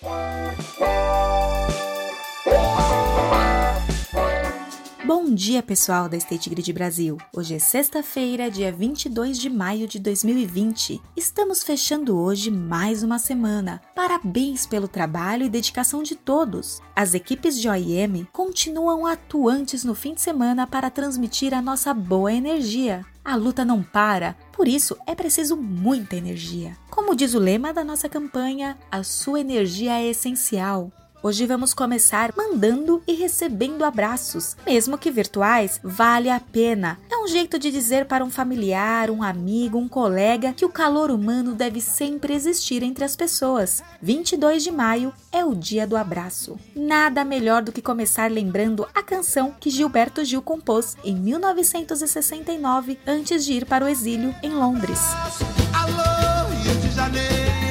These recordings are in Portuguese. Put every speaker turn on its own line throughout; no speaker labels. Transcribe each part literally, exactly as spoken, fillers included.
Bom dia, pessoal da State Grid Brasil! Hoje é sexta-feira, dia vinte e dois de maio de dois mil e vinte. Estamos fechando hoje mais uma semana. Parabéns pelo trabalho e dedicação de todos! As equipes de O I M continuam atuantes no fim de semana para transmitir a nossa boa energia. A luta não para, por isso é preciso muita energia. Como diz o lema da nossa campanha, a sua energia é essencial. Hoje vamos começar mandando e recebendo abraços, mesmo que virtuais, vale a pena. É um jeito de dizer para um familiar, um amigo, um colega que o calor humano deve sempre existir entre as pessoas. vinte e dois de maio é o dia do abraço. Nada melhor do que começar lembrando a canção que Gilberto Gil compôs em mil novecentos e sessenta e nove, antes de ir para o exílio em Londres.
Alô, Rio de Janeiro.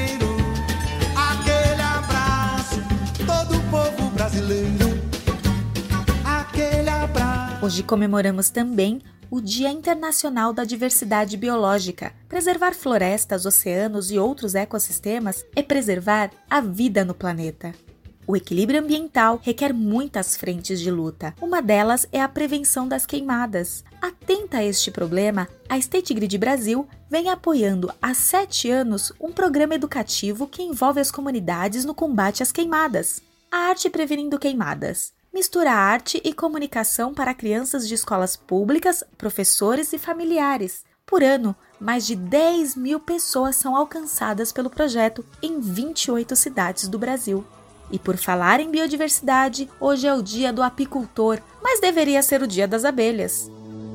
Hoje comemoramos também o Dia Internacional da Diversidade Biológica. Preservar florestas, oceanos e outros ecossistemas é preservar a vida no planeta. O equilíbrio ambiental requer muitas frentes de luta. Uma delas é a prevenção das queimadas. Atenta a este problema, a State Grid Brasil vem apoiando há sete anos um programa educativo que envolve as comunidades no combate às queimadas. A Arte Prevenindo Queimadas mistura arte e comunicação para crianças de escolas públicas, professores e familiares. Por ano, mais de dez mil pessoas são alcançadas pelo projeto em vinte e oito cidades do Brasil. E por falar em biodiversidade, hoje é o dia do apicultor, mas deveria ser o dia das abelhas.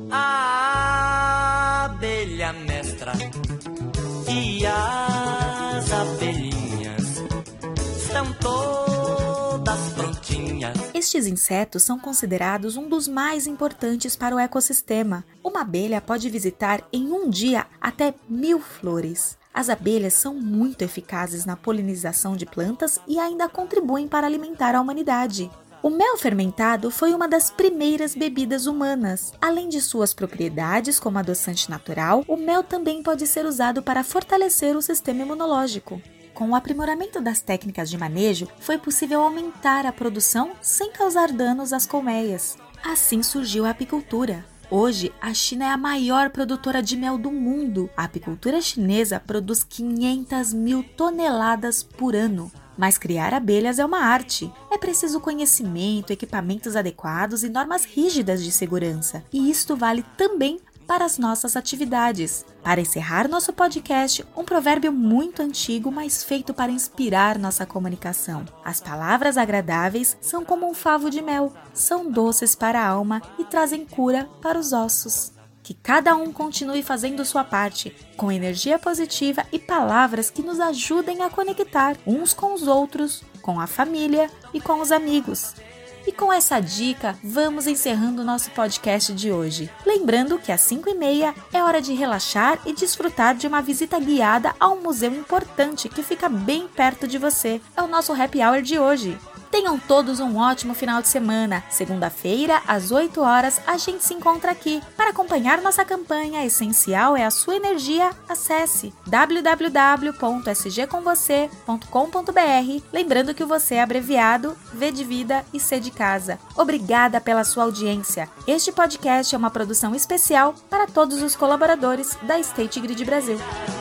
A abelha mestra e as abelhinhas estão todas prontinhas.
Estes insetos são considerados um dos mais importantes para o ecossistema. Uma abelha pode visitar em um dia até mil flores. As abelhas são muito eficazes na polinização de plantas e ainda contribuem para alimentar a humanidade. O mel fermentado foi uma das primeiras bebidas humanas. Além de suas propriedades como adoçante natural, o mel também pode ser usado para fortalecer o sistema imunológico. Com o aprimoramento das técnicas de manejo, foi possível aumentar a produção sem causar danos às colmeias. Assim surgiu a apicultura. Hoje, a China é a maior produtora de mel do mundo. A apicultura chinesa produz quinhentas mil toneladas por ano. Mas criar abelhas é uma arte. É preciso conhecimento, equipamentos adequados e normas rígidas de segurança. E isto vale também para as nossas atividades. Para encerrar nosso podcast, um provérbio muito antigo, mas feito para inspirar nossa comunicação. As palavras agradáveis são como um favo de mel, são doces para a alma e trazem cura para os ossos. Que cada um continue fazendo sua parte, com energia positiva e palavras que nos ajudem a conectar uns com os outros, com a família e com os amigos. E com essa dica, vamos encerrando o nosso podcast de hoje. Lembrando que às cinco e meia é hora de relaxar e desfrutar de uma visita guiada a um museu importante que fica bem perto de você. É o nosso Happy Hour de hoje. Tenham todos um ótimo final de semana. Segunda-feira, às oito horas, a gente se encontra aqui. Para acompanhar nossa campanha Essencial é a Sua Energia, acesse w w w ponto s g com você ponto com ponto b r. Lembrando que o você é abreviado V de Vida e C de Casa. Obrigada pela sua audiência. Este podcast é uma produção especial para todos os colaboradores da State Grid Brasil.